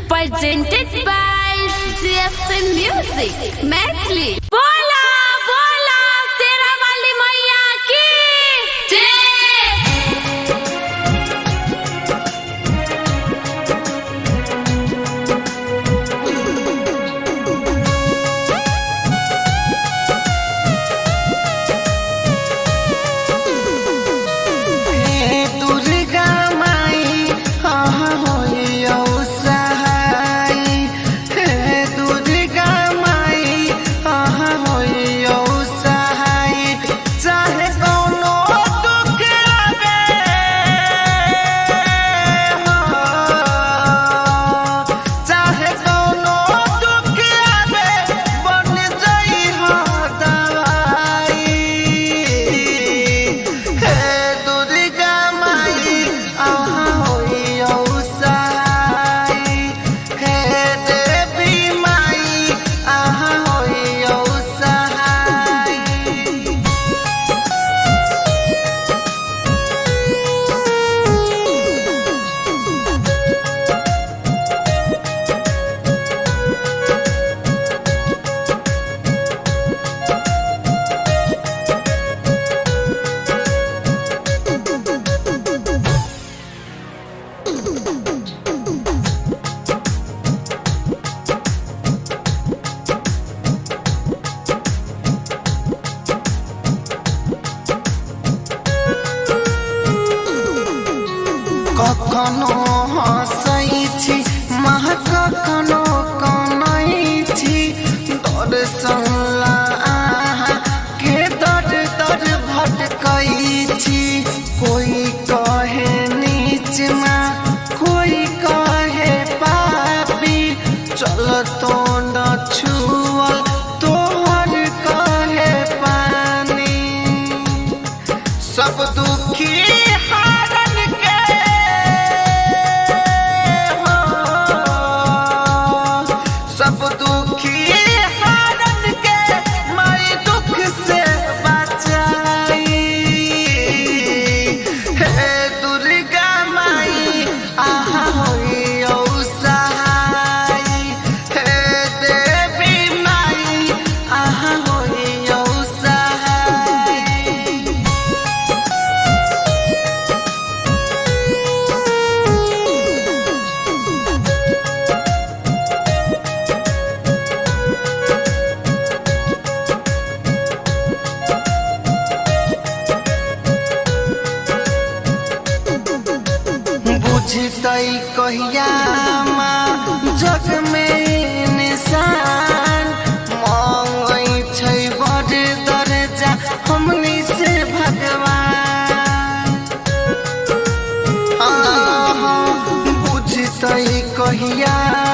presented by GFM Music Mathli। बोला बोला शेरा वाली मैया की कखनो हँसै छी मह कखनो कनै छी दर्शन ला के दर दर भटकै छी। कोई कहे नीचमा कोई कहे पापी चलतो न छुअल तोहर कहे पानी। सब दुखी सब दुखी हारन के माई दुख से बचाई। हे दुर्गा माई आहा होइयो सहाय। हे देवी माई आहा होइयो सहाय। बुझतै कहिया माँ जग में निशान मांगै छै बड़ दर्जा हमनी से भगवान। बुझतै कहिया